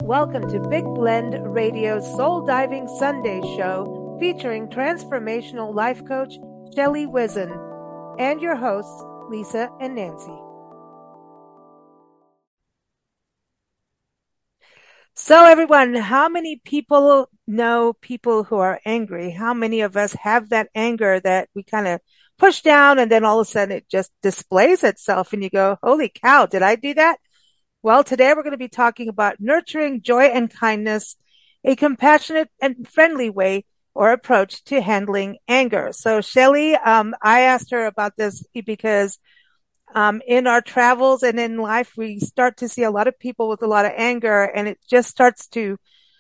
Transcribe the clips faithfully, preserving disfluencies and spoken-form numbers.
Welcome to Big Blend Radio's Soul Diving Sunday show featuring transformational life coach Shelley Wizen and your hosts Lisa and Nancy. So everyone, how many people know people who are angry? How many of us have that anger that we kind of push down and then all of a sudden it just displays itself and you go, holy cow, did I do that? Well, today we're going to be talking about nurturing joy and kindness, a compassionate and friendly way or approach to handling anger. So Shelley, um, I asked her about this because um, in our travels and in life, we start to see a lot of people with a lot of anger, and it just starts to,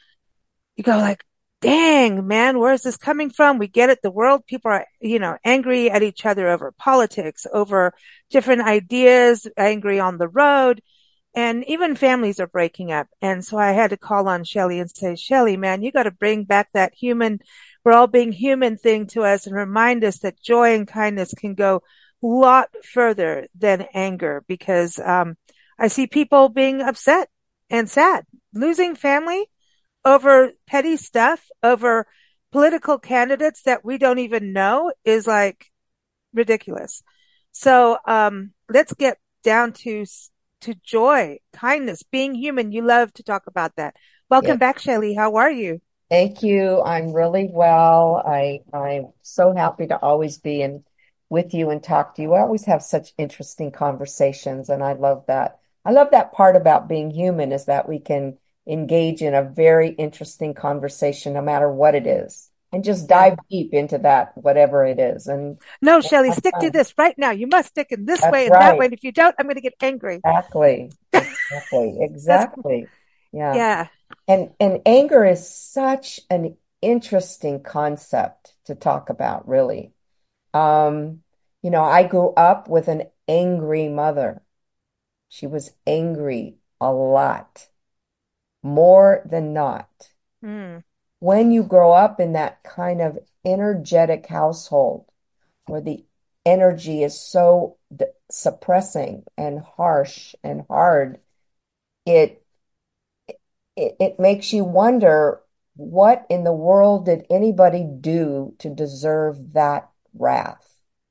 you go like, dang, man, where's this coming from? We get it. The world, people are, you know, angry at each other over politics, over different ideas, angry on the road. And even families are breaking up. And so I had to call on Shelley and say, Shelley, man, you got to bring back that human, we're all being human thing to us and remind us that joy and kindness can go a lot further than anger because, um, I see people being upset and sad, losing family over petty stuff, over political candidates that we don't even know is like ridiculous. So, um, let's get down to to joy, kindness, being human. You love to talk about that. Welcome Yeah. back, Shelley. How are you? Thank you. I'm really well. I I'm so happy to always be in with you and talk to you. I always have such interesting conversations, and I love that. I love that part about being human is that we can engage in a very interesting conversation, no matter what it is, and just Yeah. dive deep into that, whatever it is. And, No, and Shelley, have stick to fun. this right now. You must stick in this That's way and that way. right. And if you don't, I'm going to get angry. Exactly. Exactly. That's, Exactly. Yeah. yeah. And and anger is such an interesting concept to talk about, really. Um, you know, I grew up with an angry mother. She was angry a lot, more than not. Mm, When you grow up in that kind of energetic household where the energy is so d- suppressing and harsh and hard, it it, it makes you wonder what in the world did anybody do to deserve that wrath?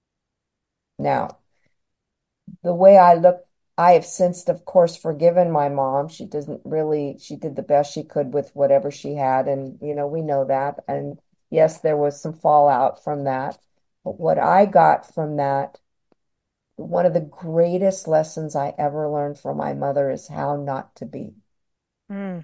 Now, the way I look, I have since, of course, forgiven my mom. She doesn't really, she did the best she could with whatever she had. And, you know, we know that. And yes, there was some fallout from that. But what I got from that, one of the greatest lessons I ever learned from my mother is how not to be. mm.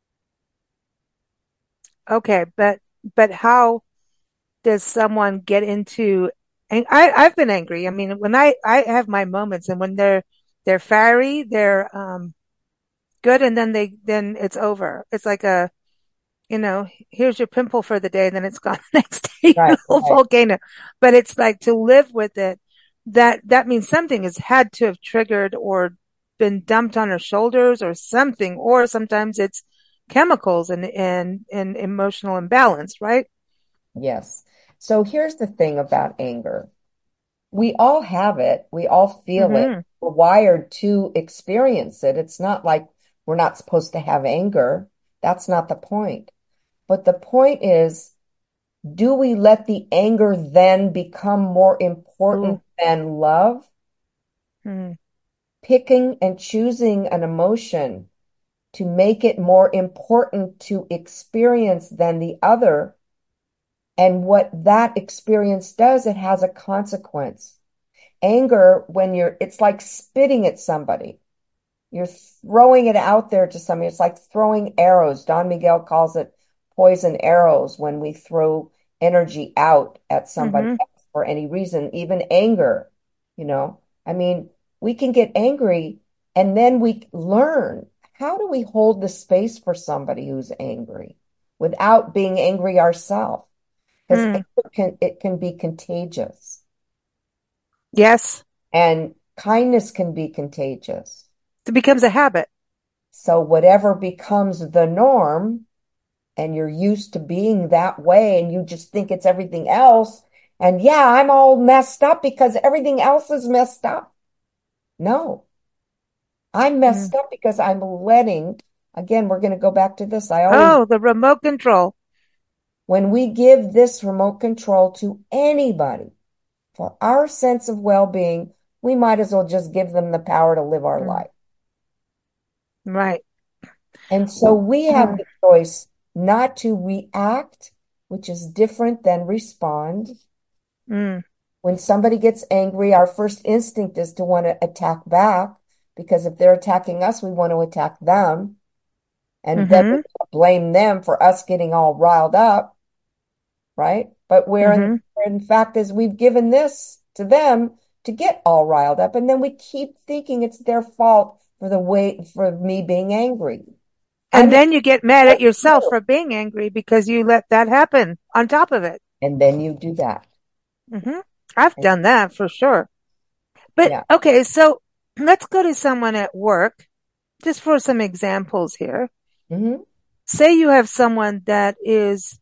Okay. But, but how does someone get into, and I, I've been angry. I mean, when I, I have my moments and when they're, they're fiery, they're, um, good. And then they, then it's over. It's like a, you know, here's your pimple for the day, and then it's gone the next day, a Right, whole right. volcano. But it's like to live with it. That that means something has had to have triggered or been dumped on her shoulders or something, or sometimes it's chemicals and and and emotional imbalance, right? Yes. So here's the thing about anger. We all have it. We all feel it. Mm-hmm. We're wired to experience it. It's not like we're not supposed to have anger. That's not the point. But the point is, do we let the anger then become more Ooh. important than love? Mm-hmm. Picking and choosing an emotion to make it more important to experience than the other. And what that experience does, it has a consequence. Anger, when you're, it's like spitting at somebody. You're throwing it out there to somebody. It's like throwing arrows. Don Miguel calls it poison arrows when we throw energy out at somebody Mm-hmm. else for any reason, even anger, you know. I mean, we can get angry and then we learn how do we hold the space for somebody who's angry without being angry ourselves? Because Mm. anger can, it can be contagious Yes, and kindness can be contagious. it becomes a habit. So whatever becomes the norm, and you're used to being that way, and you just think it's everything else. And yeah, I'm all messed up because everything else is messed up. No, I'm Mm. messed up because I'm letting Again, we're going to go back to this. I always, Oh, the remote control. when we give this remote control to anybody for our sense of well-being, we might as well just give them the power to live our Mm, life. right. And so we have Mm, the choice not to react, which is different than respond. mm, When somebody gets angry, our first instinct is to want to attack back, because if they're attacking us, we want to attack them. And then we mm-hmm, blame them for us getting all riled up, right? But where in, mm-hmm. where in fact is we've given this to them to get all riled up, and then we keep thinking it's their fault for the way for me being angry. And I'm then you get mad like at yourself you. for being angry because you let that happen on top of it. And then you do that. Hmm. I've And done that for sure. But yeah. okay, so let's go to someone at work, just for some examples here. Hmm. Say you have someone that is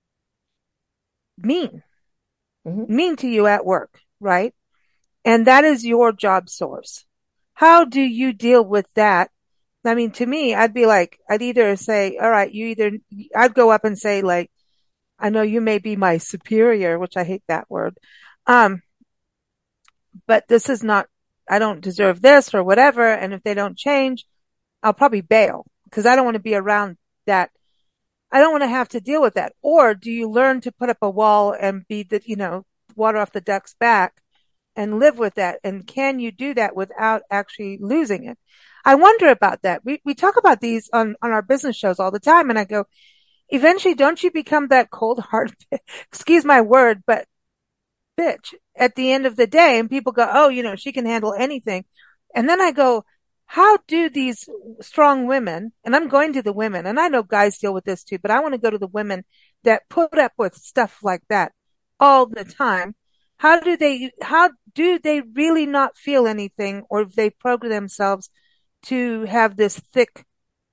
mean, Hmm. mean to you at work, right? And that is your job source. How do you deal with that? I mean, to me, I'd be like, I'd either say, all right, you either, I'd go up and say, like, I know you may be my superior, which I hate that word. Um, but this is not, I don't deserve this or whatever. And if they don't change, I'll probably bail because I don't want to be around that. I don't want to have to deal with that. Or do you learn to put up a wall and be the, you know, water off the duck's back and live with that? And can you do that without actually losing it? I wonder about that. We, we talk about these on, on our business shows all the time. And I go, eventually, don't you become that cold hearted, excuse my word, but bitch at the end of the day? And people go, oh, you know, she can handle anything. And then I go, how do these strong women, and I'm going to the women, and I know guys deal with this too, but I want to go to the women that put up with stuff like that all the time. How do they, how do they really not feel anything, or if they program themselves to have this thick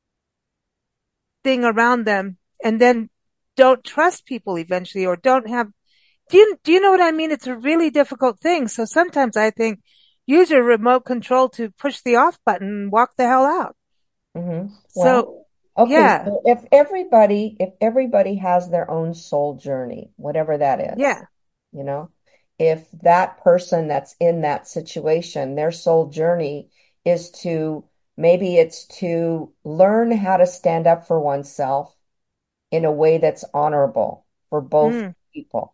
thing around them and then don't trust people eventually, or don't have, do you, do you know what I mean? It's a really difficult thing. So sometimes I think use your remote control to push the off button and walk the hell out. Hmm. Well, So okay, yeah, so if everybody if everybody has their own soul journey, whatever that is, yeah. you know, if that person that's in that situation, their soul journey is to, maybe it's to learn how to stand up for oneself in a way that's honorable for both Mm, people.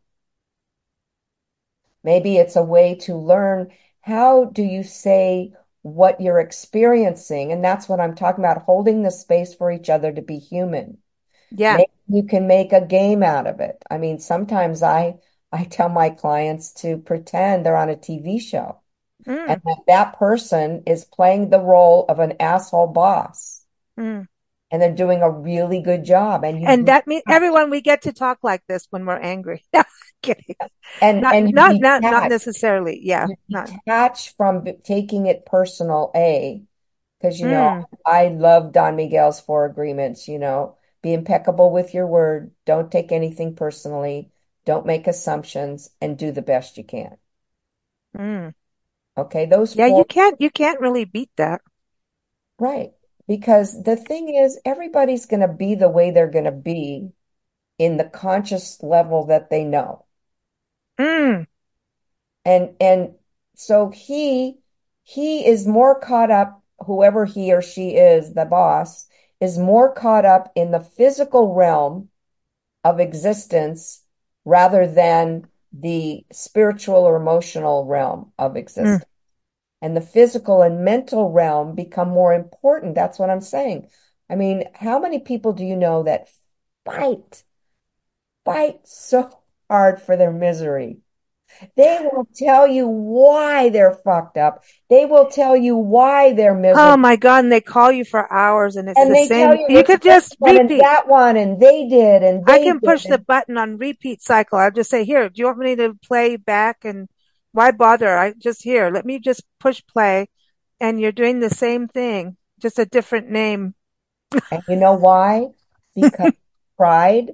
Maybe it's a way to learn, how do you say what you're experiencing? And that's what I'm talking about, holding the space for each other to be human. yeah. Maybe you can make a game out of it. I mean, sometimes I I tell my clients to pretend they're on a T V show and Mm, that that person is playing the role of an asshole boss, mm. and they're doing a really good job, and you And that means detach, everyone, we get to talk like this when we're angry. No, kidding. and Not, and not, you not, not detach. necessarily. Yeah. You Not. detach from b- taking it personal, A, because, you know, Mm, I love Don Miguel's four agreements, you know, be impeccable with your word, don't take anything personally, don't make assumptions, and do the best you can. mm. Okay, those Yeah, you four, can't, you can't really beat that. right. Because the thing is, everybody's going to be the way they're going to be in the conscious level that they know. Mm, And and so he he is more caught up, whoever he or she is, the boss, is more caught up in the physical realm of existence rather than the spiritual or emotional realm of mm. existence. And the physical and mental realm become more important. That's what I'm saying. I mean, how many people do you know that fight, fight so hard for their misery? They will tell you why they're fucked up. They will tell you why they're Oh miserable. my God. And they call you for hours and it's And the they tell same. you You it's could this just one and repeat. that one, and they did, and I they can did. push the And, button on repeat cycle. I'll just say, here, do you want me to play back? And why bother? I just here, let me just push play. And you're doing the same thing, just a different name. and you know why? Because pride,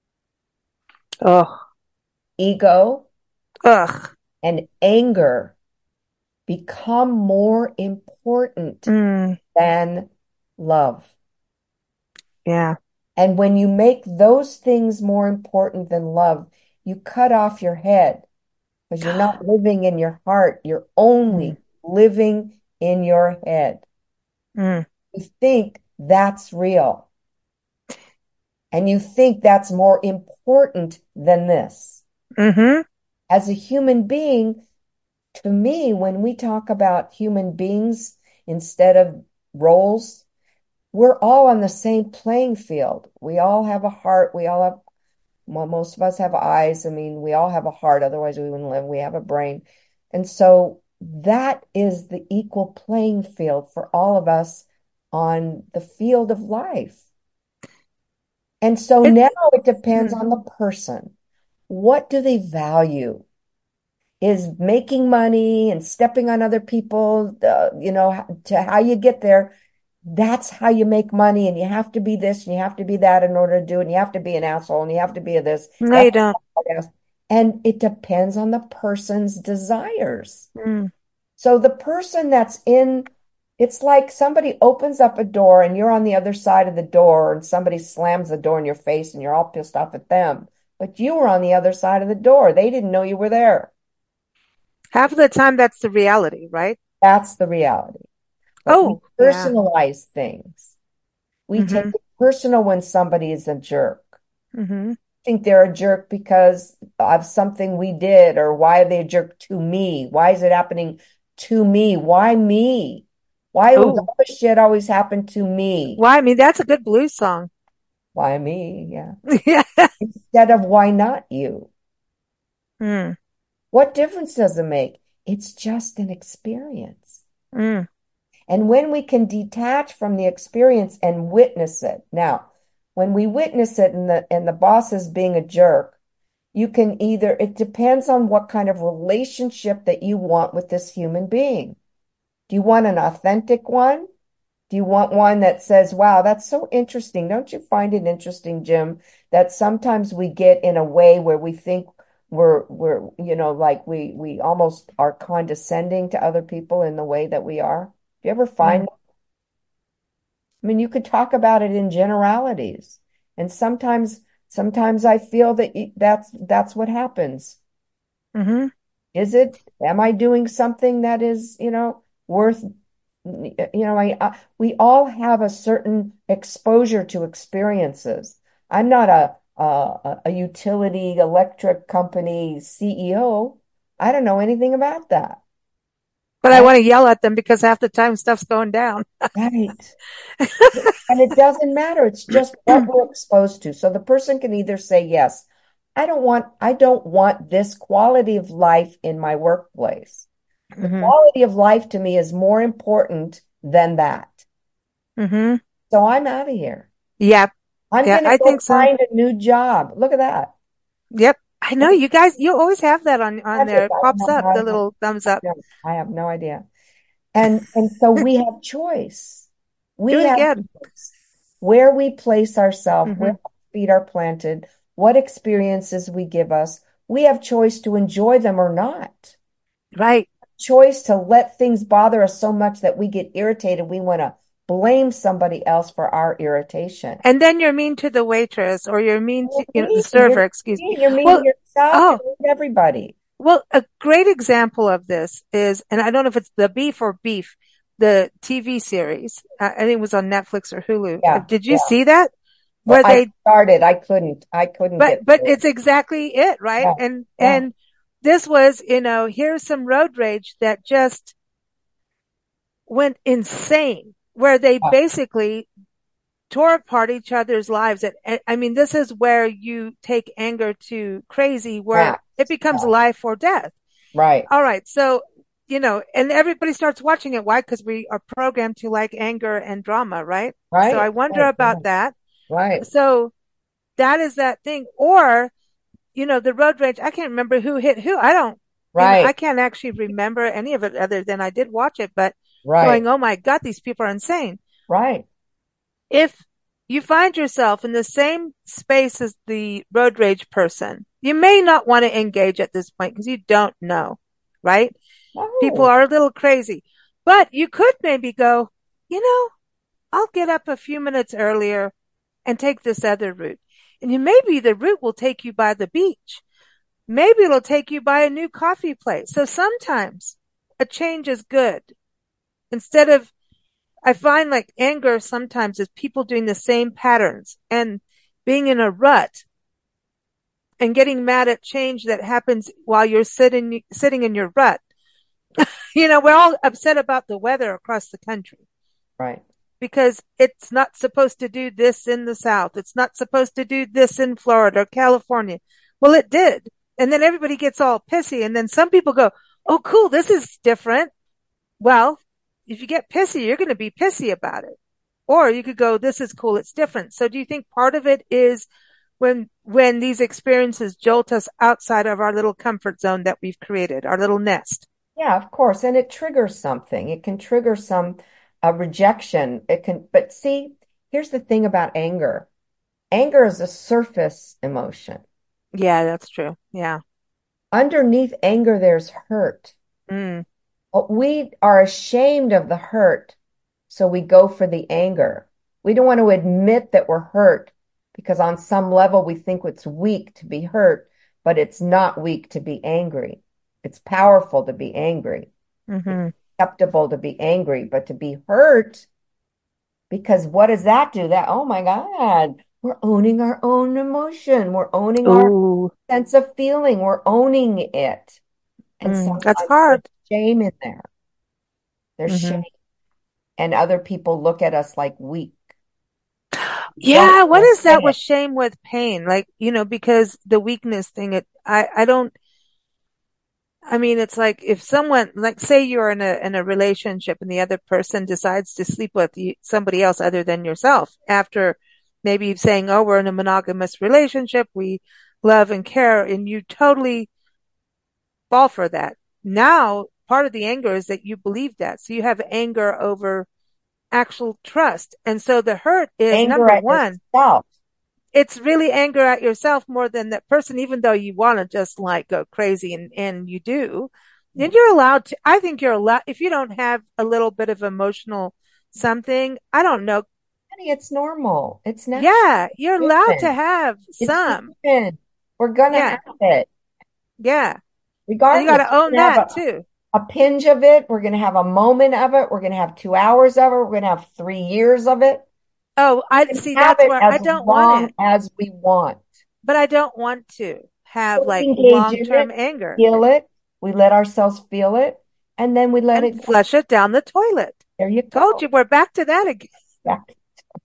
Oh, ego, ugh. and anger become more important Mm, than love. Yeah. And when you make those things more important than love, you cut off your head because you're not living in your heart. You're Mm, only living in your head. mm, You think that's real, and you think that's more important than this. mm-hmm. As a human being, to me, when we talk about human beings instead of roles, we're all on the same playing field. We all have a heart. We all have, well, most of us have eyes. I mean, we all have a heart. Otherwise, we wouldn't live. We have a brain. And so that is the equal playing field for all of us on the field of life. And so It's, now it depends mm, on the person. What do they value? Is making money and stepping on other people, uh, you know, to how you get there. That's how you make money. And you have to be this and you have to be that in order to do it. And you have to be an asshole and you have to be a this. no, You have you to don't. be a and it depends on the person's desires. Mm, So the person that's in, it's like somebody opens up a door and you're on the other side of the door and somebody slams the door in your face and you're all pissed off at them. But you were on the other side of the door. They didn't know you were there. half of the time, that's the reality, right? That's the reality. But we Oh, yeah. personalize things. We take Mm-hmm. it personal when somebody is a jerk. Mm-hmm. Think they're a jerk because of something we did, or why are they a jerk to me? Why is it happening to me? Why me? Why does Oh, all this shit always happen to me? well, I mean, that's a good blues song. Why me? Yeah. Yeah. Instead of why not you? Mm, What difference does it make? It's just an experience. mm, And when we can detach from the experience and witness it. Now, when we witness it and the and the boss is being a jerk, you can either, it depends on what kind of relationship that you want with this human being. Do you want an authentic one? Do you want one that says, wow, that's so interesting? Don't you find it interesting, Jim, that sometimes we get in a way where we think we're we're, you know, like we we almost are condescending to other people in the way that we are? Do you ever mm, find, I mean, you could talk about it in generalities. And sometimes sometimes I feel that that's that's what happens. mm-hmm. Is it, am I doing something that is, you know, worth, you know, I, I we all have a certain exposure to experiences. I'm not a a, a utility electric company C E O. I don't know anything about that. But I I want to yell at them because half the time stuff's going down. right. And it doesn't matter. It's just what we're exposed to. So the person can either say, yes, I don't want, I don't want this quality of life in my workplace. The Mm-hmm. quality of life to me is more important than that. Mm-hmm. So I'm out of here. Yep. I'm Yeah, going to I think go so. find a new job. Look at that. Yep. I know you guys, you always have that on, on That's there. it. It I don't pops know up, how I the have, little thumbs I up. don't, I have no idea. And and so we have choice. Do We it have again. choice. Where we place ourselves, where Mm-hmm. our feet are planted, what experiences we give us. We have choice to enjoy them or not. Right. Choice to let things bother us so much that we get irritated. We want to blame somebody else for our irritation. And then you're mean to the waitress or you're mean You're to, you know, the mean. You're server, excuse me. mean. You're mean to Well, yourself. You're oh, mean to everybody. well, a great example of this is, and I don't know if it's The Beef or Beef, the T V series. I I think it was on Netflix or Hulu. Uh, Yeah, Did you yeah. see that? Well, Where I they, started. I couldn't. I couldn't but, get but through it. it's exactly it, right? Yeah, And, yeah. and this was, you know, here's some road rage that just went insane, where they Yeah. basically tore apart each other's lives. And I mean, this is where you take anger to crazy, where Max. it becomes Yeah. life or death. Right. All right. So, you know, and everybody starts watching it. Why? Because we are programmed to like anger and drama, right? So I Right. wonder Right. about Right. that. Right. So that is that thing. Or, you know, the road rage, I can't remember who hit who. I don't, you know, I Right. can't actually remember any of it other than I did watch it, but Right. going, oh my God, these people are insane. Right. If you find yourself in the same space as the road rage person, you may not want to engage at this point because you don't know, right? People No. are a little crazy, but you could maybe go, you know, I'll get up a few minutes earlier and take this other route. And you, maybe the route will take you by the beach. Maybe it'll take you by a new coffee place. So sometimes a change is good. Instead of, I find like anger sometimes is people doing the same patterns and being in a rut and getting mad at change that happens while you're sitting, sitting in your rut. You know, we're all upset about the weather across the country. Right. Because it's not supposed to do this in the South. It's not supposed to do this in Florida or California. Well, it did. And then everybody gets all pissy. And then some people go, oh, cool, this is different. Well, if you get pissy, you're going to be pissy about it. Or you could go, this is cool, it's different. So do you think part of it is when, when these experiences jolt us outside of our little comfort zone that we've created, our little nest? Yeah, of course. And it triggers something. It can trigger some uh, rejection. It can, but see, here's the thing about anger. Anger is a surface emotion. Yeah, that's true. Yeah. Underneath anger, there's hurt. Mm. But we are ashamed of the hurt, so we go for the anger. We don't want to admit that we're hurt because on some level we think it's weak to be hurt, but it's not weak to be angry. It's powerful to be angry. Mm-hmm. It's acceptable to be angry, but to be hurt, because what does that do? That, oh my God, we're owning our own emotion. We're owning Ooh. our sense of feeling. We're owning it. And Mm, sometimes that's hard. there's shame in there. There's Mm-hmm. shame. And other people look at us like weak. Yeah, Don't what is that admit with it. shame with pain? Like, you know, because the weakness thing, it, I, I don't, I mean, it's like if someone, like say you're in a, in a relationship and the other person decides to sleep with you, somebody else other than yourself after maybe saying, oh, we're in a monogamous relationship, we love and care, and you totally fall for that. Now, part of the anger is that you believe that. So you have anger over actual trust. And so the hurt is Anger number at one. yourself. It's really anger at yourself more than that person, even though you want to just like go crazy and, and you do. And you're allowed to, I think you're allowed, if you don't have a little bit of emotional something, I don't know. Honey, it's normal. It's natural. Yeah, you're It's allowed to human. have It's some. human. We're gonna Yeah, have it. yeah. And you got Regardless, to we're own gonna have that a, too. a pinge of it. We're gonna have a moment of it. We're gonna have two hours of it. We're gonna have three years of it. Oh, I We can see. have That's it where I as don't want long it, as we want. but I don't want to have So we like engage in long-term it, anger feel it. We let ourselves feel it, and then we let and it go. flush it down the toilet. There you Told go. you, we're back to that again. Back.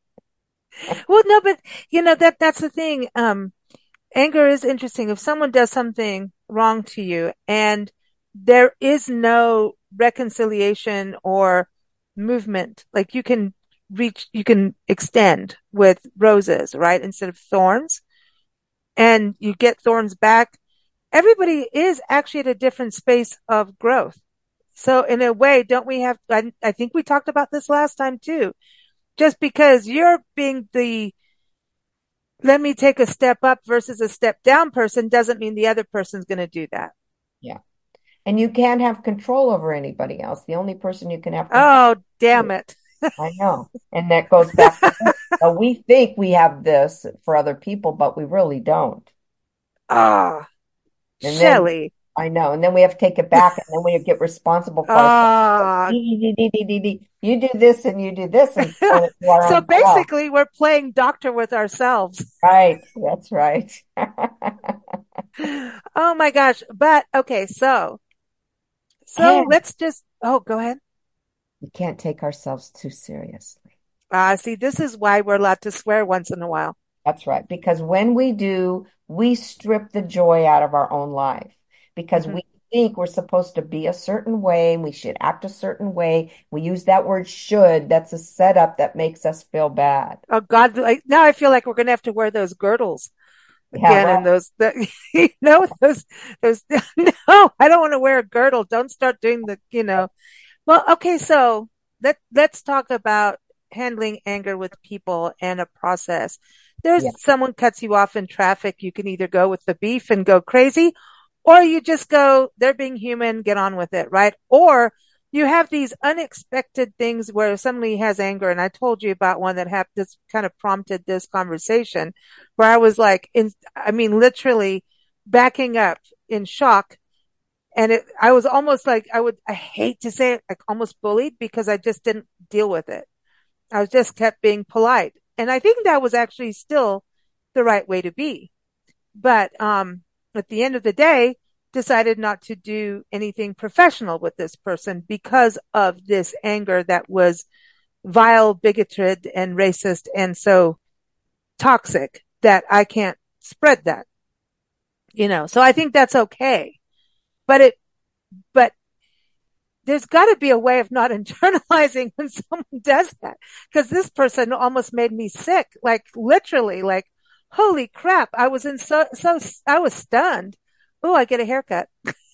Well, no, but you know, that, that's the thing. Um, anger is interesting. If someone does something wrong to you and there is no reconciliation or movement, like you can reach, you can extend with roses, right? Instead of thorns, and you get thorns back. Everybody is actually at a different space of growth. So in a way, don't we have, I, I think we talked about this last time too. Just because you're being the let me take a step up versus a step down person doesn't mean the other person's going to do that. Yeah. And you can't have control over anybody else. The only person you can have control Oh, damn over. it. I know. And that goes back to uh, we think we have this for other people, but we really don't. Ah, And then Shelley. I know. And then we have to take it back and then we get responsible for ourselves. Ah, You do this and you do this and throw it to our so own self. basically we're playing doctor with ourselves. Right. That's right. Oh my gosh. But okay, so, so And let's just, oh, go ahead. we can't take ourselves too seriously. Ah, see, this is why we're allowed to swear once in a while. That's right. Because when we do, we strip the joy out of our own life because Mhm. we think we're supposed to be a certain way and we should act a certain way. We use that word should. That's a setup that makes us feel bad. Oh God, like now I feel like we're going to have to wear those girdles Yeah, again right. and those, the, you know, those, those, no, I don't want to wear a girdle. Don't start doing the, you know, well, okay. So let, let's talk about handling anger with people and a process. There's Yeah. someone cuts you off in traffic. You can either go with the beef and go crazy, or you just go, they're being human, get on with it, right? Or you have these unexpected things where somebody has anger. And I told you about one that happened, this kind of prompted this conversation where I was like, in, I mean, literally backing up in shock. And it, I was almost like, I would, I hate to say it, like almost bullied because I just didn't deal with it. I was just kept being polite. And I think that was actually still the right way to be. But, um, at the end of the day, decided not to do anything professional with this person because of this anger that was vile, bigoted, and racist, and so toxic that I can't spread that, you know. So I think that's okay. But it, but there's got to be a way of not internalizing when someone does that. Because this person almost made me sick, like literally, like, holy crap. I was in so, so, I was stunned. Oh, I get a haircut.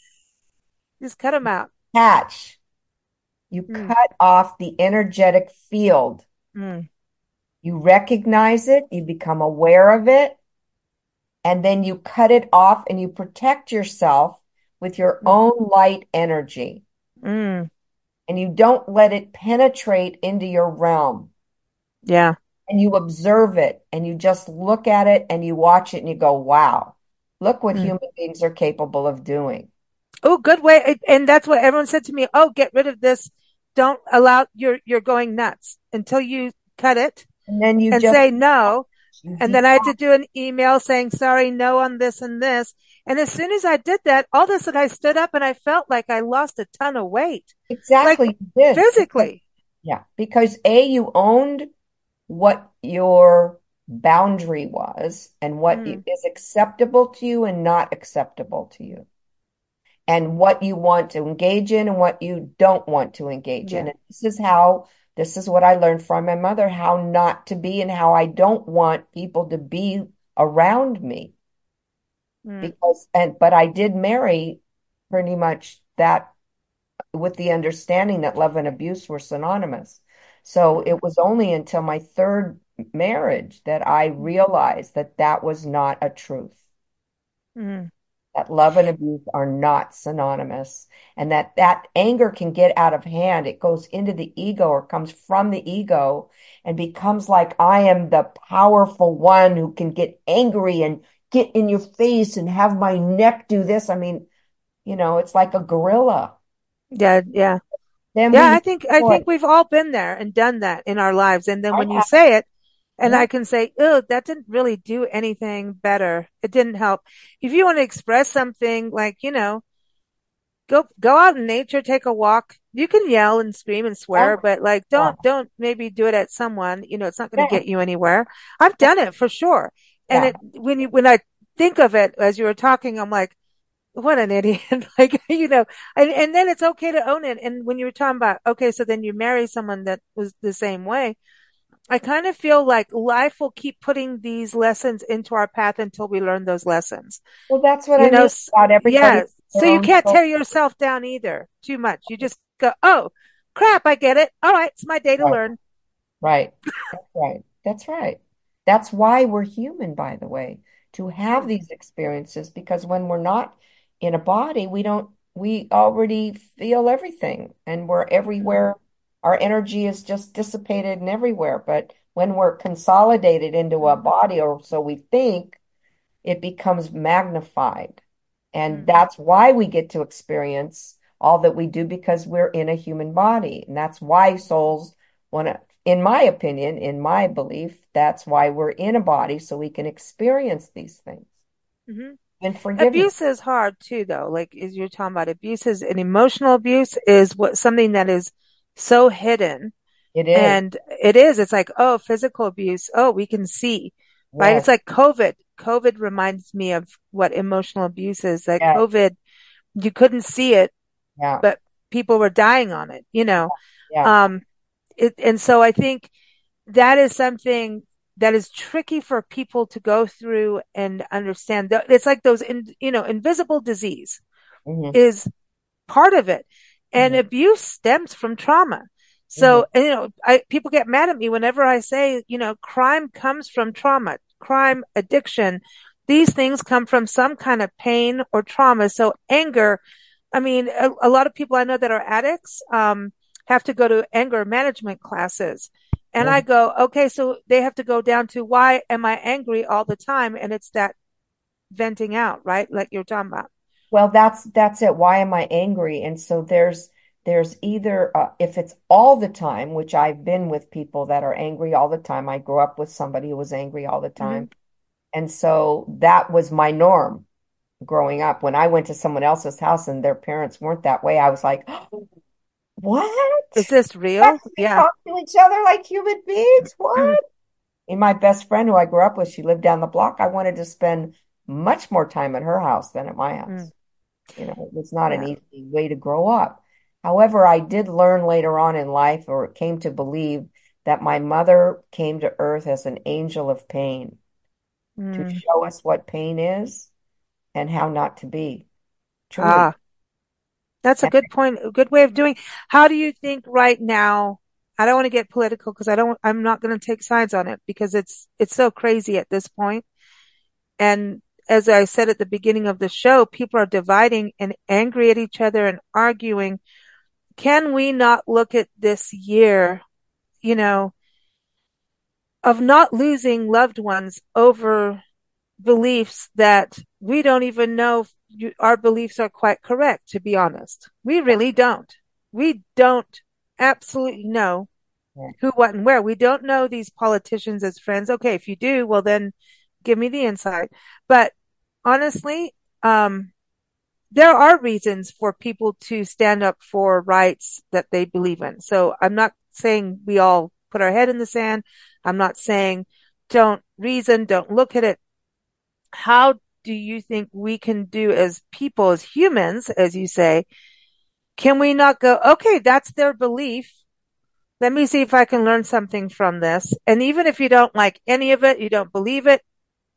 Just cut them out. Catch. You Mm, cut off the energetic field. mm, You recognize it, you become aware of it, and then you cut it off and you protect yourself with your mm, own light energy. mm. And you don't let it penetrate into your realm. Yeah. And you observe it and you just look at it and you watch it and you go, wow, look what Mm. human beings are capable of doing. Oh, good way. And that's what everyone said to me. Oh, get rid of this. Don't allow you're you're going nuts until you cut it And then you and just, say no. you And then I had to do an email saying sorry, no on this and this. And as soon as I did that, all of a sudden I stood up and I felt like I lost a ton of weight, like exactly you did. Because, physically. yeah, because A, you owned what your boundary was and what you, Mm, is acceptable to you and not acceptable to you, and what you want to engage in and what you don't want to engage in. yeah. And this is how, this is what I learned from my mother, how not to be and how I don't want people to be around me. Mm, Because, and, but I did marry pretty much that with the understanding that love and abuse were synonymous. So mm, it was only until my third marriage that I realized that that was not a truth, mm, that love and abuse are not synonymous, and that that anger can get out of hand. It goes into the ego or comes from the ego and becomes like I am the powerful one who can get angry and get in your face and have my neck do this. I mean, you know, it's like a gorilla. yeah. Yeah. Then Yeah. I we, think, I boy, think we've all been there and done that in our lives. And then I when you have, say it, and yeah. I can say, oh, that didn't really do anything better. It didn't help. If you want to express something like, you know, go, go out in nature, take a walk. You can yell and scream and Yeah, swear, but like, yeah, don't, don't maybe do it at someone. You know, it's not going to yeah, get you anywhere. I've done it for sure. And yeah. it, when you, when I think of it as you were talking, I'm like, what an idiot. Like, you know, and, and then it's okay to own it. And when you were talking about, okay, so then you marry someone that was the same way. I kind of feel like life will keep putting these lessons into our path until we learn those lessons. Well, that's what You I know, mean s- about everybody yeah. with So their you own can't soul. tear yourself down either too much. You just go, oh, crap, I get it. All right, it's my day to Right, learn. right. That's right. That's right. That's why we're human, by the way, to have Mm, these experiences, because when we're not in a body, we don't, we already feel everything and we're mm, everywhere. Our energy is just dissipated and everywhere. But when we're consolidated into a mm, body, or so we think, it becomes magnified. And mm, that's why we get to experience all that we do, because we're in a human body. And that's why souls want to, in my opinion, in my belief, that's why we're in a body, so we can experience these things mhm. and forgiveness. Abuse is hard too, though. Like, as you're talking about, abuse is an emotional abuse is what something that is so hidden. It is. And it is, it's like, oh, physical abuse. Oh, we can see, right? It's Yes. like COVID. COVID reminds me of what emotional abuse is. Like Yes. COVID, you couldn't see it, Yeah. but people were dying on it, you know? Yeah. Um, it, and so I think that is something that is tricky for people to go through and understand. It's like those, in, you know, invisible disease Hmm. is part of it. And Hmm. abuse stems from trauma. Hmm. So, and, you know, I, people get mad at me whenever I say, you know, crime comes from trauma, crime, addiction. These things come from some kind of pain or trauma. So anger, I mean, a, a lot of people I know that are addicts, um, have to go to anger management classes. And I Mhm. go, okay, so they have to go down to why am I angry all the time? And it's that venting out, right? Like you're talking about. Well, that's that's it. Why am I angry? And so there's there's either uh, if it's all the time, which I've been with people that are angry all the time. I grew up with somebody who was angry all the Hmm. time. And so that was my norm growing up. When I went to someone else's house and their parents weren't that way, I was like, Is what? this Yes, real? we Yeah. talk to each other like human beings. What? And my best friend who I grew up with, she lived down the block. I wanted to spend much more time at her house than at my Mm, house. You know, it was not an yeah. easy way to grow up. However, I did learn later on in life, or came to believe, that my mother came to earth as an angel of pain to Mm. show us what pain is and how not to be, truly. Ah, that's a good point. A good way of doing. How do you think right now? I don't want to get political because I don't, I'm not going to take sides on it because it's, it's so crazy at this point. And as I said at the beginning of the show, people are dividing and angry at each other and arguing. Can we not look at this year, you know, of not losing loved ones over beliefs that we don't even know if you, our beliefs are quite correct, to be honest. We really don't. We don't absolutely know Yeah. who, what, and where. We don't know these politicians as friends. Okay, if you do, well, then give me the insight. But honestly, um, there are reasons for people to stand up for rights that they believe in. So I'm not saying we all put our head in the sand. I'm not saying don't reason, don't look at it. How do you think we can do as people, as humans, as you say, can we not go, okay, that's their belief. Let me see if I can learn something from this. And even if you don't like any of it, you don't believe it,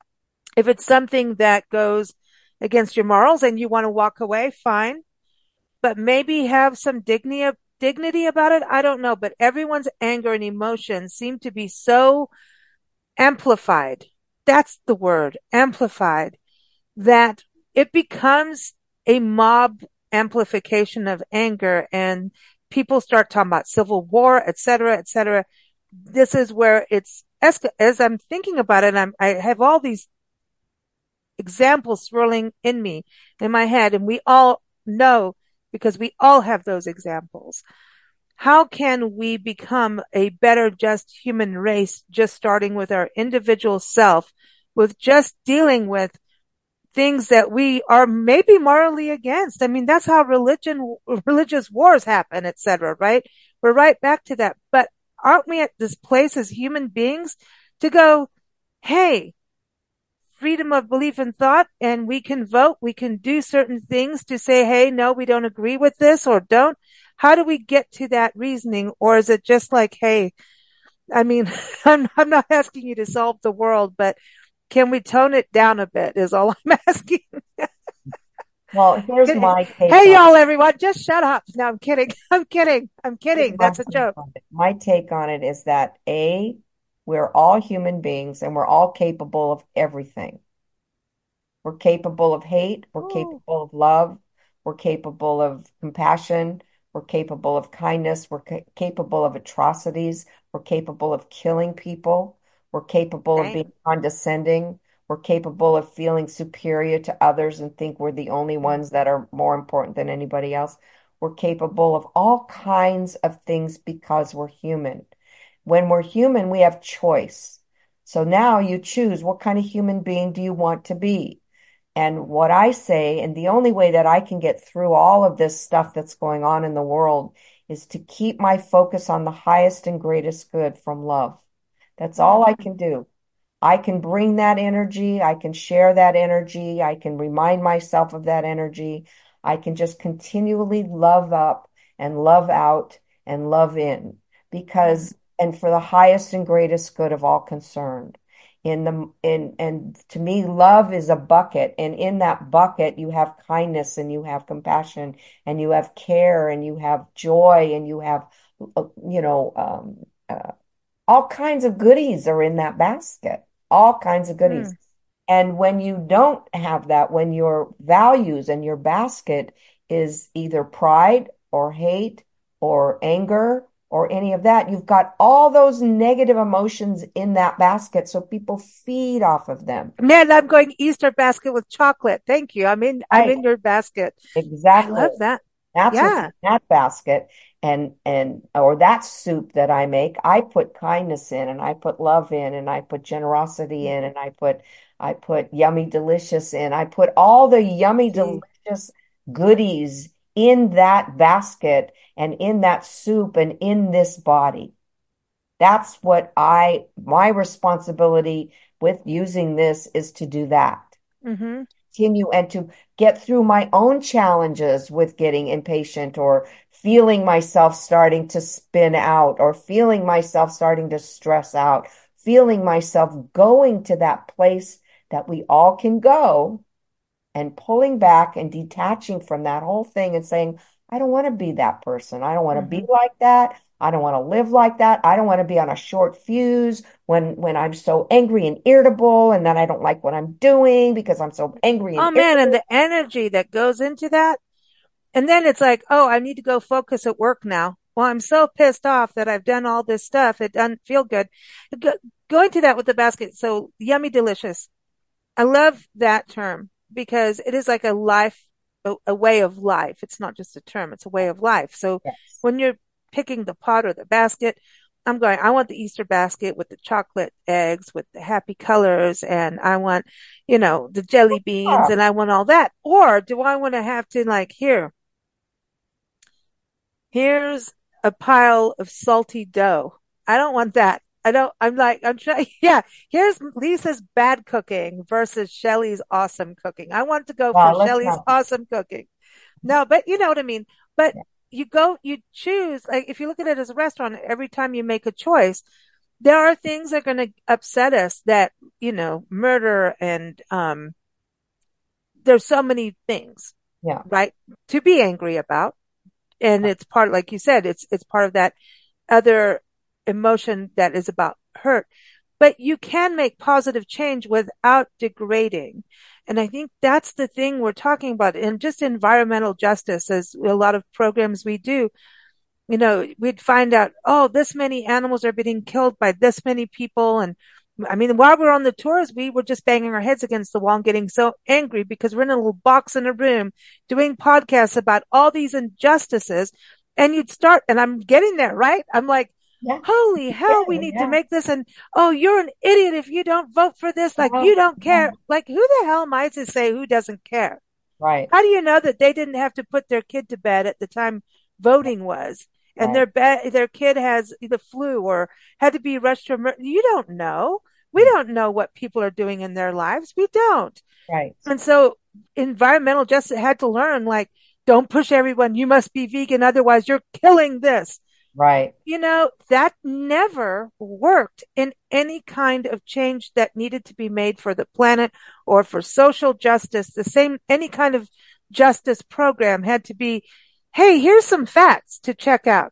if it's something that goes against your morals and you want to walk away, fine. But maybe have some dignity, dignity about it. I don't know, but everyone's anger and emotions seem to be so amplified. That's the word, amplified, that it becomes a mob amplification of anger and people start talking about civil war, et cetera, et cetera. This is where it's, as I'm thinking about it, I'm, I have all these examples swirling in me, in my head, and we all know because we all have those examples. How can we become a better, just human race, just starting with our individual self, with just dealing with things that we are maybe morally against? I mean, that's how religion, religious wars happen, et cetera, right? We're right back to that. But aren't we at this place as human beings to go, hey, freedom of belief and thought, and we can vote. We can do certain things to say, hey, no, we don't agree with this or don't. How do we get to that reasoning? Or is it just like, hey, I mean, I'm, I'm not asking you to solve the world, but can we tone it down a bit is all I'm asking. Well, here's my take Hey, on y'all, everyone, just shut up. No, I'm kidding. I'm kidding. I'm here's kidding. my That's a take joke. on it. My take on it is that A, we're all human beings and we're all capable of everything. We're capable of hate. We're Ooh, capable of love. We're capable of compassion. We're capable of kindness. We're ca capable of atrocities. We're capable of killing people. We're capable of being damn. condescending. We're capable of feeling superior to others and think we're the only Mm, ones that are more important than anybody else. We're capable of all kinds of things because we're human. When we're human, we have choice. So now you choose, what kind of human being do you want to be? And what I say, and the only way that I can get through all of this stuff that's going on in the world, is to keep my focus on the highest and greatest good from love. That's all I mm, can do. I can bring that energy. I can share that energy. I can remind myself of that energy. I can just continually love up and love out and love in mm, because, and for the highest and greatest good of all concerned. In the in and to me, love is a bucket, and in that bucket, you have kindness and you have compassion and you have care and you have joy and you have, uh, you know, um, uh, all kinds of goodies are in that basket, all kinds of goodies. mm, And when you don't have that, when your values and your basket is either pride or hate or anger or any of that. You've got all those negative emotions in that basket, so people feed off of them. Man, I'm going Easter basket with chocolate. Thank you. I'm in, I'm Right. in your basket. I Exactly. love that. That's what's in Yeah. that basket. And and or that soup that I make, I put kindness in and I put love in and I put generosity in and I put I put yummy delicious in. I put all the yummy See. delicious goodies in that basket and in that soup and in this body. That's what I my responsibility with using this is to do that. Mm-hmm. Continue and to get through my own challenges with getting impatient or feeling myself starting to spin out or feeling myself starting to stress out, feeling myself going to that place that we all can go and pulling back and detaching from that whole thing and saying, I don't want to be that person. I don't want to be Mm-hmm. like that. I don't want to live like that. I don't want to be on a short fuse when when I'm so angry and irritable and then I don't like what I'm doing because I'm so angry and Oh man, and irritable. the energy that goes into that. And then it's like, oh, I need to go focus at work now. Well, I'm so pissed off that I've done all this stuff. It doesn't feel good. Go, going to that with the basket. So yummy, delicious. I love that term because it is like a life, a, a way of life. It's not just a term, it's a way of life. So Yes. when you're picking the pot or the basket, I'm going, I want the Easter basket with the chocolate eggs, with the happy colors, and I want, you know, the jelly beans, Ah, and I want all that. Or do I want to have to like, here, here's a pile of salty dough. I don't want that. I don't, I'm like, I'm trying, yeah, here's Lisa's bad cooking versus Shelly's awesome cooking. I want to go for well, let's Shelly's not. awesome cooking. No, but you know what I mean? But you go, you choose, like if you look at it as a restaurant, every time you make a choice, there are things that are going to upset us that, you know, murder and, um, there's so many things, Yeah. right? To be angry about. And it's part, like you said, it's, it's part of that other emotion that is about hurt. But you can make positive change without degrading. And I think that's the thing we're talking about. And just environmental justice, as a lot of programs we do, you know, we'd find out, oh, this many animals are being killed by this many people. And I mean, while we we're on the tours, we were just banging our heads against the wall and getting so angry because we're in a little box in a room doing podcasts about all these injustices. And you'd start, and I'm getting there, right? I'm like, Yeah. holy hell, we Yeah. need to Yeah. make this. And oh, you're an idiot if you don't vote for this. Like Uh-huh. you don't Uh-huh. care. Like who the hell am I to say who doesn't care? Right. How do you know that they didn't have to put their kid to bed at the time voting was? And Right. their be- their kid has the flu or had to be rushed to emer- you don't know. We don't know what people are doing in their lives. We don't. Right. And so environmental justice had to learn like, don't push everyone. You must be vegan. Otherwise you're killing this. Right. You know, that never worked in any kind of change that needed to be made for the planet or for social justice. The same, any kind of justice program had to be, hey, here's some facts to check out.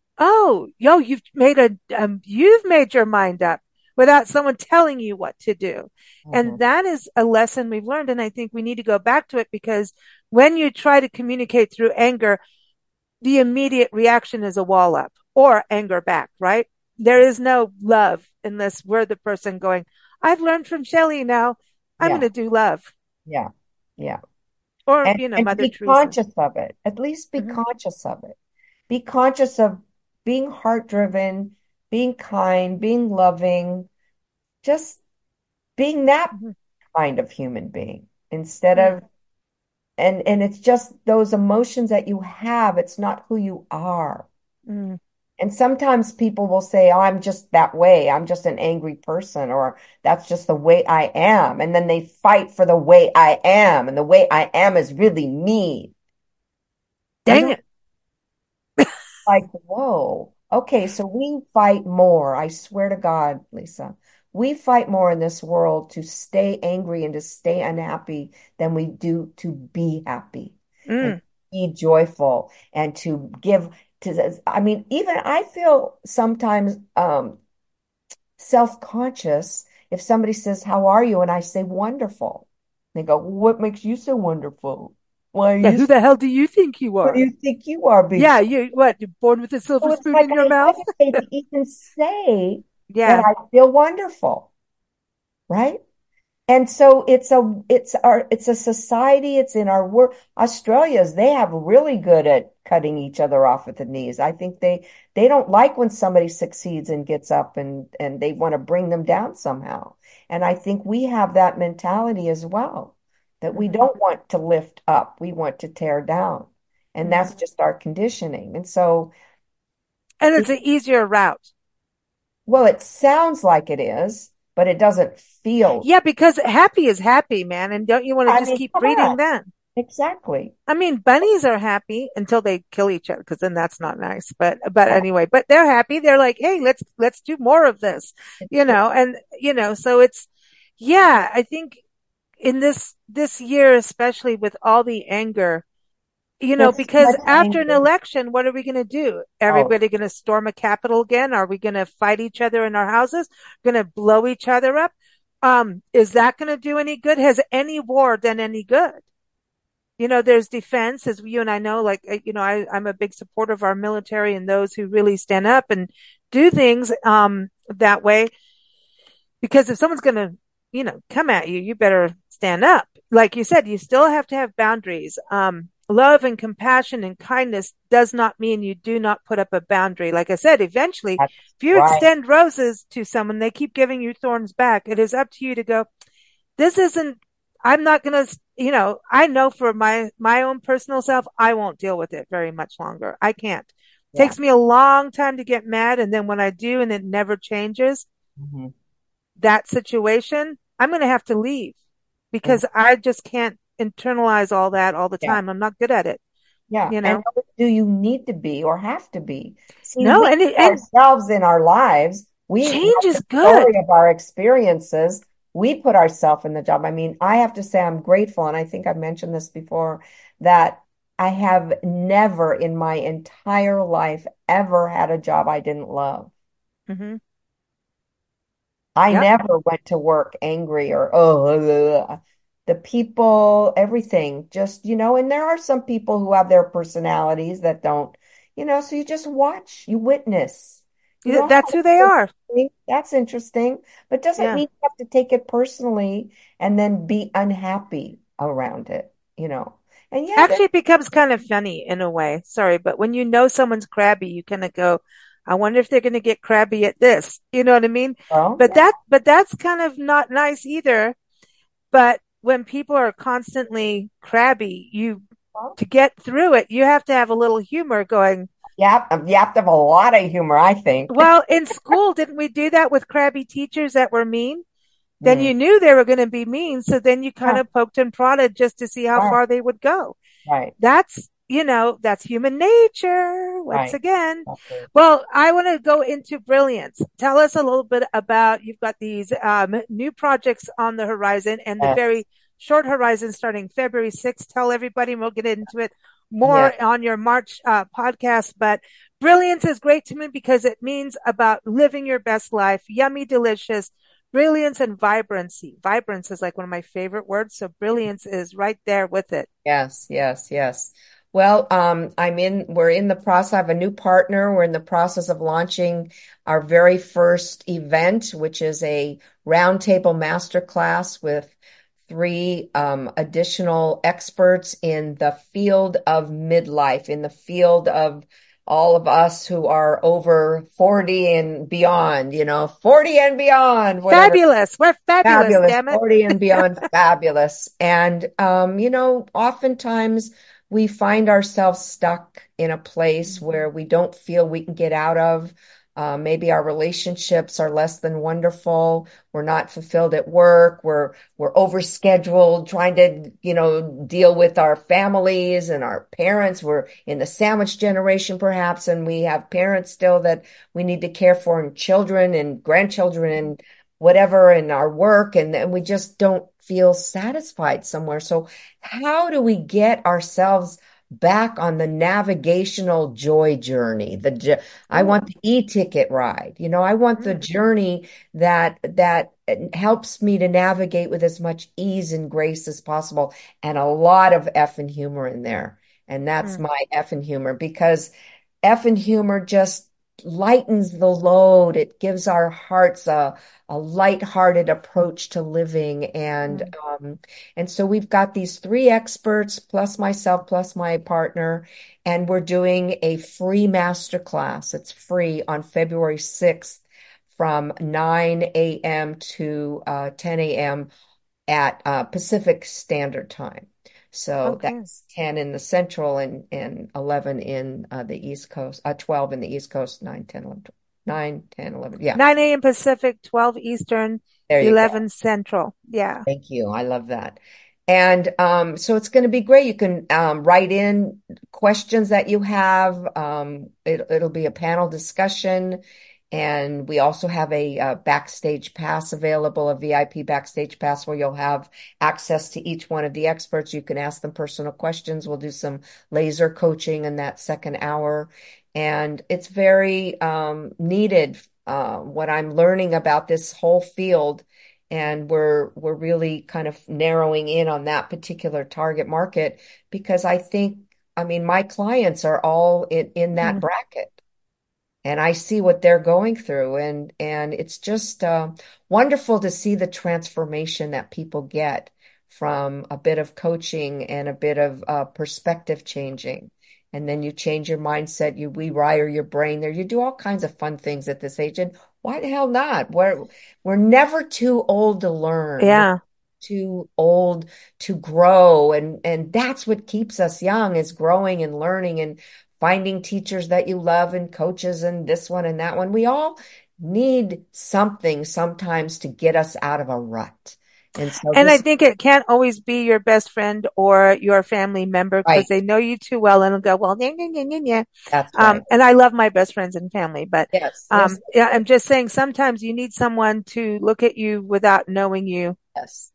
Oh, yo, you've made a, um, you've made your mind up without someone telling you what to do. Mhm. And that is a lesson we've learned. And I think we need to go back to it because when you try to communicate through anger, the immediate reaction is a wall up or anger back, right? There is no love unless we're the person going, I've learned from Shelley now. I'm going Yeah. to do love. Yeah. Yeah. Or, And you know, and Mother be Teresa. conscious of it. At least be Mm-hmm. conscious of it. Be conscious of being heart driven, being kind, being loving, just being that Mm-hmm. kind of human being instead Mm-hmm. of and and it's just those emotions that you have. It's not who you are. Mm-hmm. And sometimes people will say, oh, I'm just that way. I'm just an angry person, or that's just the way I am. And then they fight for the way I am. And the way I am is really me. You Dang know, it. like, whoa. Okay, so we fight more. I swear to God, Lisa, we fight more in this world to stay angry and to stay unhappy than we do to be happy and Mm. be joyful and to give to, I mean, even I feel sometimes um self-conscious if somebody says, how are you? And I say, wonderful. They go, what makes you so wonderful? Well, Yeah, you, who the hell do you think you who do are? you think you are, big Yeah, shot? you what? You're born with a silver So it's spoon like in your I mouth? hesitate to even say that Yeah. I feel wonderful, right? And so it's a it's our it's a society, it's in our work. Australia's, they have really good at cutting each other off at the knees. I think they they don't like when somebody succeeds and gets up and and they want to bring them down somehow. And I think we have that mentality as well, that we Hmm. don't want to lift up, we want to tear down. And that's Hmm. just our conditioning. And so And it, it's an easier route. well, it sounds like it is, but it doesn't feel. Yeah, because happy is happy, man. And don't you want to I just mean, keep come on. breeding then? Exactly. I mean, bunnies are happy until they kill each other, because then that's not nice. But, but anyway, but they're happy. They're like, hey, let's, let's do more of this, It's you true. know, and, you know, so it's, yeah, I think in this, this year, especially with all the anger, you know, There's so because much after an anger. election, what are we going to do? Oh, Everybody going to storm a capitol again? Are we going to fight each other in our houses? Going to blow each other up? Um, is that going to do any good? Has any war done any good? You know, there's defense, as you and I know, like, uh, you know, I, I'm a big supporter of our military and those who really stand up and do things, um, that way. Because if someone's going to, you know, come at you, you better stand up. Like you said, you still have to have boundaries. Um, love and compassion and kindness does not mean you do not put up a boundary. Like I said, eventually, that's if you right. extend roses to someone, they keep giving you thorns back. It is up to you to go, this isn't, I'm not going to, you know, I know for my, my own personal self, I won't deal with it very much longer. I can't. It Yeah. takes me a long time to get mad. And then when I do and it never changes, Hmm. that situation, I'm going to have to leave Hmm. because I just can't internalize all that all the Yeah. time. I'm not good at it, Yeah. you And know? nor do you need to be or have to be? See, No, we and it, put and ourselves in our lives. We have change the is good. story of our experiences. We put ourselves in the job. I mean, I have to say I'm grateful, and I think I've mentioned this before, that I have never in my entire life ever had a job I didn't love. Hmm. I Yep. never went to work angry or, oh, the people, everything, just, you know, and there are some people who have their personalities that don't, you know, so you just watch, you witness, you know, That's oh, who they that's are. interesting, that's interesting, but doesn't Yeah. mean you have to take it personally and then be unhappy around it, you know. And yeah, there, Actually, it becomes kind of funny in a way. Sorry, but when you know someone's crabby, you kind of go, I wonder if they're going to get crabby at this. You know what I mean? well, But yeah, that, but that's kind of not nice either. But when people are constantly crabby, you, well, to get through it, you have to have a little humor going, yeah, you have to have a lot of humor, I think. well, in school, didn't we do that with crabby teachers that were mean? Then Mm, you knew they were going to be mean. So then you kind yeah, of poked and prodded just to see how right, far they would go. right, That's, you know, that's human nature once right. again. Okay. Well, I want to go into brilliance. Tell us a little bit about, you've got these um, new projects on the horizon and the Yes, very short horizon starting February sixth. Tell everybody, and we'll get into it more yes, on your March uh, podcast. But brilliance is great to me because it means about living your best life, yummy, delicious, brilliance and vibrancy. Vibrance is like one of my favorite words. So brilliance is right there with it. yes, yes, yes. Well, um, I'm in, we're in the process. I have a new partner. We're in the process of launching our very first event, which is a roundtable masterclass with three um, additional experts in the field of midlife, in the field of all of us who are over forty and beyond, you know, forty and beyond, whatever. Fabulous. We're fabulous, Fabulous, damn it. forty and beyond fabulous. And, um, you know, oftentimes we find ourselves stuck in a place Mhm. where we don't feel we can get out of. Uh, maybe our relationships are less than wonderful. We're not fulfilled at work. We're we're overscheduled, trying to, you know, deal with our families and our parents. We're in the sandwich generation, perhaps, and we have parents still that we need to care for, and children and grandchildren and whatever in our work, and, and we just don't feel satisfied somewhere. So how do we get ourselves back on the navigational joy journey. The jo- I Ooh. want the e-ticket ride. You know, I want the Mm. journey that that helps me to navigate with as much ease and grace as possible, and a lot of effing humor in there. And that's Mm. my effing humor, because effing humor just lightens the load. It gives our hearts a a lighthearted approach to living. And Mm. um, and so we've got these three experts, plus myself, plus my partner, and we're doing a free master class. It's free on February sixth from nine a m to uh, ten a m at uh, Pacific Standard Time. So Okay. that's ten in the Central, and, and eleven in uh, the East Coast, uh, twelve in the East Coast, nine, ten, eleven, twelve, nine, ten, eleven. Yeah, nine a m. Pacific, twelve Eastern, there you go. eleven Central. Yeah. Thank you. I love that. And um, so it's going to be great. You can um, write in questions that you have. Um, it, it'll be a panel discussion. And we also have a, uh backstage pass available, a V I P backstage pass, where you'll have access to each one of the experts. You can ask them personal questions. We'll do some laser coaching in that second hour. And it's very um, needed, uh, what I'm learning about this whole field. And we're we're really kind of narrowing in on that particular target market, because I think, I mean, my clients are all in, in that Mm. bracket, and I see what they're going through, and and it's just uh, wonderful to see the transformation that people get from a bit of coaching and a bit of uh, perspective changing. And then you change your mindset, you rewire your brain there. You do all kinds of fun things at this age, and why the hell not? We're we're never too old to learn. We're Yeah. too old to grow, and and that's what keeps us young, is growing and learning and finding teachers that you love and coaches and this one and that one. We all need something sometimes to get us out of a rut. And so And I this, think it can't always be your best friend or your family member because right, they know you too well and will go, well, yeah, yeah, yeah, yeah, yeah. that's Um, right. and I love my best friends and family, but, Yes, yes, um, yeah, I'm just saying sometimes you need someone to look at you without knowing you yes.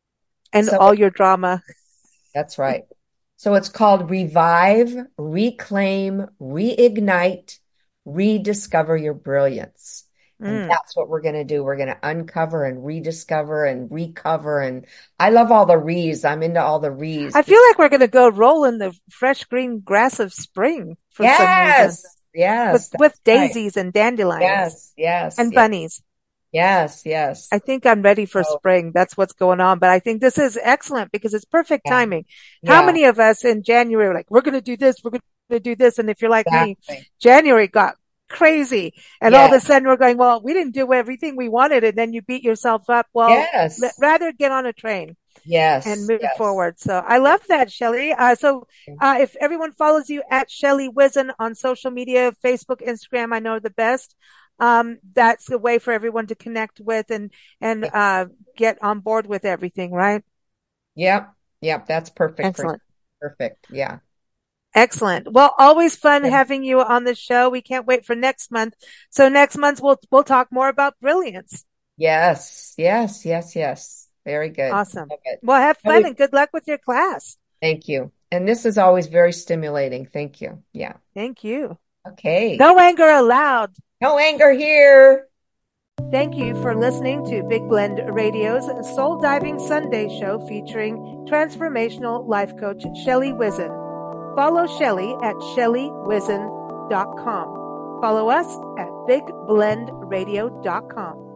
and So all your drama. that's right. So it's called Revive, Reclaim, Reignite, Rediscover Your Brilliance. And Mm. that's what we're going to do. We're going to uncover and rediscover and recover. And I love all the re's. I'm into all the re's. I feel like we're going to go roll in the fresh green grass of spring for some reason Yes, with, yes, with that's right. daisies and dandelions Yes, yes, and yes, bunnies. yes, yes. I think I'm ready for So, spring. That's what's going on. But I think this is excellent because it's perfect yeah, timing. How yeah, many of us in January are like, we're going to do this, we're going to do this. And if you're like me, exactly. January got crazy and all of a Yes, sudden we're going, well, we didn't do everything we wanted. And then you beat yourself up. Well, l- yes, rather get on a train and yes, move yes, forward. So I love that, Shelley. Uh, so, uh, if everyone follows you at Shelley Wizen on social media, Facebook, Instagram, I know are the best. Um, that's a way for everyone to connect with and, and, yes. uh, get on board with everything, right? Yep, yep, that's perfect for Excellent. perfect. Yeah. Excellent. Well, always fun Yeah. having you on the show. We can't wait for next month. So next month we'll, we'll talk more about brilliance. Yes, yes, yes, yes. Very good. Awesome. Love it. Well, have fun Always, and good luck with your class. thank you. And this is always very stimulating. Thank you. Yeah. Thank you. Okay. No anger allowed. No anger here. Thank you for listening to Big Blend Radio's Soul Diving Sunday show featuring transformational life coach Shelley Wizen. Follow Shelley at shelley wizen dot com. Follow us at big blend radio dot com.